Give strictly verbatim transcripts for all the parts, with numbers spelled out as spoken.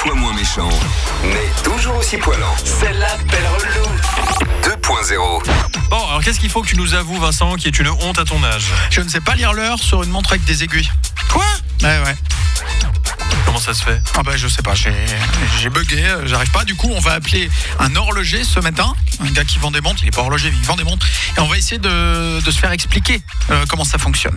fois moins méchant, mais toujours aussi poilant. Celle-là, belle relou. deux point zéro. Bon, alors qu'est-ce qu'il faut que tu nous avoues, Vincent, qui est une honte à ton âge? Je ne sais pas lire l'heure sur une montre avec des aiguilles. Quoi? Ouais, ouais. Comment ça se fait? Ah bah je sais pas, j'ai, j'ai bugué, euh, j'arrive pas. Du coup, on va appeler un horloger ce matin, un gars qui vend des montres. Il est pas horloger, mais il vend des montres. Et on va essayer de, de se faire expliquer euh, comment ça fonctionne.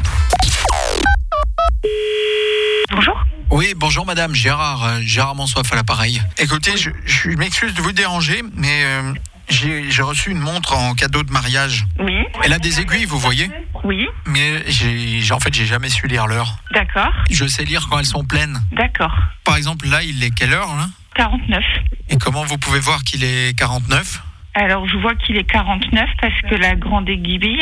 Bonjour. Oui, bonjour madame, Gérard, euh, Gérard Monsoif à l'appareil. Écoutez, je, je m'excuse de vous déranger, mais euh, j'ai, j'ai reçu une montre en cadeau de mariage. Oui. Elle a des aiguilles, vous voyez? Oui. Mais j'ai, j'ai- en fait, j'ai jamais su lire l'heure. D'accord. Je sais lire quand elles sont pleines. D'accord. Par exemple, là, il est quelle heure, là? quarante-neuf. Et comment vous pouvez voir qu'il est quarante-neuf? Alors, je vois qu'il est quarante-neuf parce que la grande aiguille,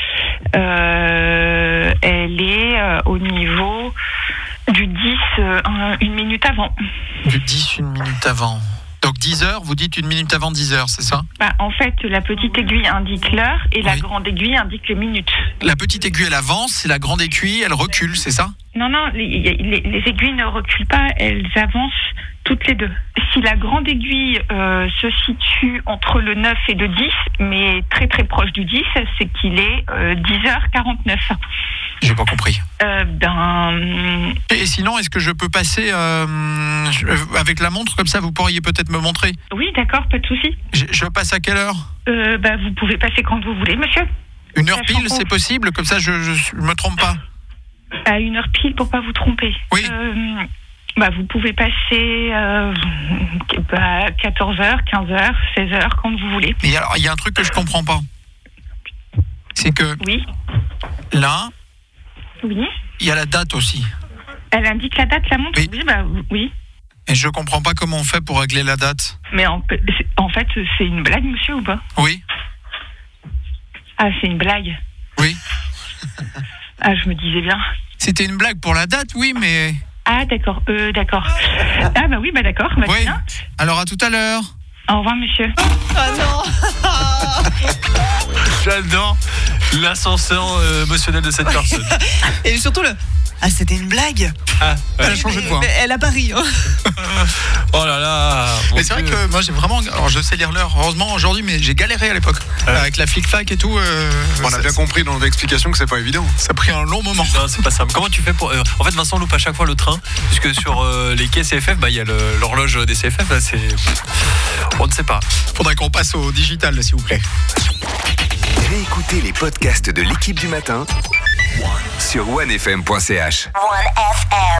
euh, elle est euh, au niveau du dix, euh, un- une minute avant. Du dix, une minute avant. Donc dix heures, vous dites une minute avant dix heures, c'est ça? Bah, en fait, la petite aiguille indique l'heure et la Oui. grande aiguille indique les minutes. La petite aiguille, elle avance, et la grande aiguille, elle recule, c'est ça? Non, non, les, les- les aiguilles ne reculent pas, elles avancent toutes les deux. Si la grande aiguille euh, se situe entre le neuf et le dix, mais très très proche du dix, c'est qu'il est euh, dix heures quarante-neuf. J'ai pas compris. Euh, ben, Et sinon, est-ce que je peux passer euh, je- avec la montre, comme ça, vous pourriez peut-être me montrer? oui, d'accord, pas de souci. Je, je passe à quelle heure? Euh, bah, vous pouvez passer quand vous voulez, monsieur. Une heure Sachant pile, qu'on- c'est possible? Comme ça, je, je, je me trompe pas. À une heure pile pour pas vous tromper. Oui. Euh, bah, vous pouvez passer euh, bah, quatorze heures, quinze heures, seize heures, quand vous voulez. Mais alors, il y a un truc que je comprends pas. C'est que Oui, là, oui. il y a la date aussi. Elle indique la date, la montre? Oui. Oui, bah, oui. Et je comprends pas comment on fait pour régler la date. Mais en, en fait, c'est une blague, monsieur, ou pas? Oui, Ah, c'est une blague. oui. Ah, je me disais bien. C'était une blague pour la date, oui, mais... Ah, d'accord, euh, d'accord. Ah, bah oui, bah d'accord. Bah, Oui. bien. Alors à tout à l'heure. Au revoir, monsieur. Ah non. J'adore l'ascenseur euh, émotionnel de cette personne. Et surtout le... Ah, c'était une blague. Ah, Elle a ouais. changé de voix. Mais elle a pas ri. Hein. Oh là là. Mais c'est vrai que moi j'ai vraiment... Alors je sais lire l'heure, heureusement aujourd'hui, mais j'ai galéré à l'époque. Ouais. Avec la flic-flac et tout. euh, On a ça, bien compris dans l'explication que c'est pas évident. ça a pris un long moment. Non, c'est pas simple. Comment tu fais pour... euh, En fait, Vincent loupe à chaque fois le train, puisque sur euh, les quais C F F, bah, il y a le- l'horloge des C F F. Là, c'est... On ne sait pas. Faudrait qu'on passe au digital, s'il vous plaît. Réécoutez les podcasts de l'équipe du matin sur one f m point c h. one F M